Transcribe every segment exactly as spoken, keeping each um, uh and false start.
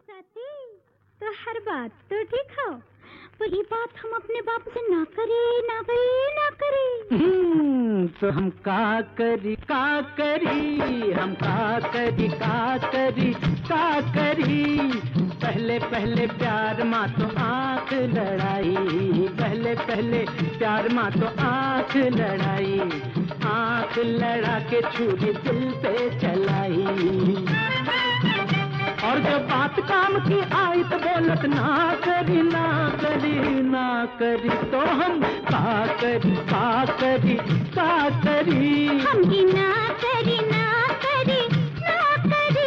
साथी, तो हर बात तो ठीक हो, वही बात हम अपने बाप से ना करे ना करे ना करे। हम्म, तो हम का करी का करी, हम का करी का करी का करी। पहले पहले प्यार माँ तो आँख लड़ाई, पहले पहले प्यार माँ तो आँख लड़ाई, आँख लड़ा के छुरी दिल पे चलाई। और जब बात काम की आई तो बोलत ना करी ना करी ना करी, तो हम का करी का करी का करी, हम ही ना करी ना करी ना करी।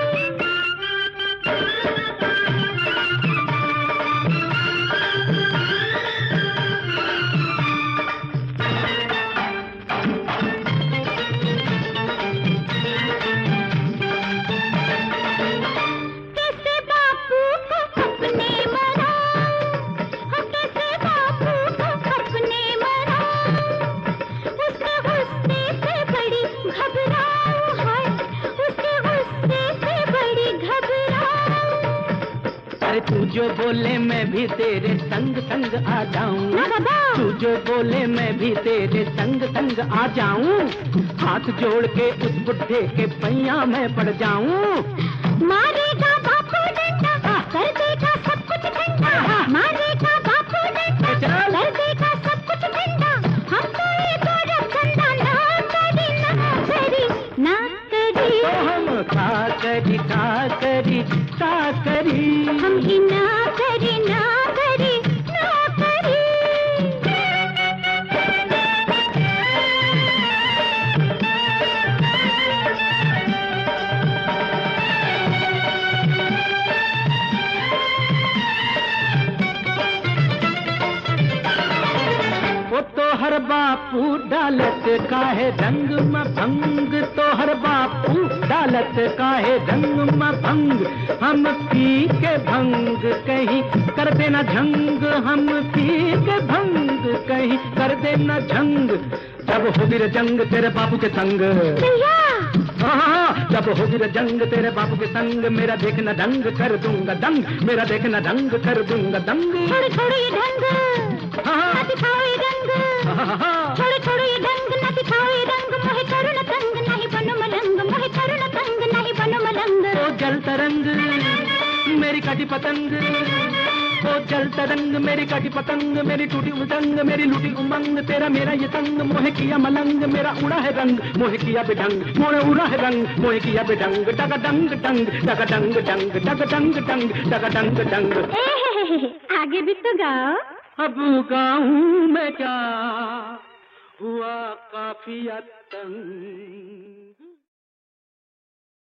तू जो बोले मैं भी तेरे संग संग आ जाऊं, तू जो बोले मैं भी तेरे संग संग आ जाऊं, हाथ जोड़ के उस बुढ़े के पैया में पड़ जाऊं। मारेगा बापू डंडा कर देगा सब कुछ ठंडा, मारेगा बापू डंडा कर देगा सब कुछ ठंडा। हम तो ये गोरख धंधा ना करी ना करी ना करी, तो हम का करी का करी का करी, हम ही ना करी ना करी ना करी। वो तो हर बापू डालत काहे रंग में भंग, तो हर बापू डालत काहे रंग में भंग। हम पी के भंग कहीं कर देना झंग, हम पी के भंग कहीं कर देना झंग। जब होगी रे जंग तेरे बापू के संग, हाँ जब होगी रे जंग तेरे बापू के संग, मेरा देखना ढंग कर दूंगा दंग, मेरा देखना ढंग कर दूंगा दंग। छोड़ छोड़ ये ढंग ना दिखाओ ये रंग, छोड़ छोड़ ये ढंग ना दिखाओ ये रंग। मोहे करो न तंग नहीं बनो मलंग, मोहे करो न तंग नहीं बनो मलंग। ओ जल तरंग मेरी काटी पतंग, ओ जल तरंग मेरी काटी पतंग, मेरी टूटी उमंग मेरी लूटी उमंग। तेरा मेरा ये तंग मोहे किया मलंग, मेरा उड़ा है रंग मोहे किया बेढंग, मोहे उड़ा है रंग मोहे किया बेढंग। डग डंग डंग डग डंग डंग डग डंग डंग डग डंग डंग। आगे भी तो गाओ। अब गाऊं मैं क्या, हुआ काफी तंग।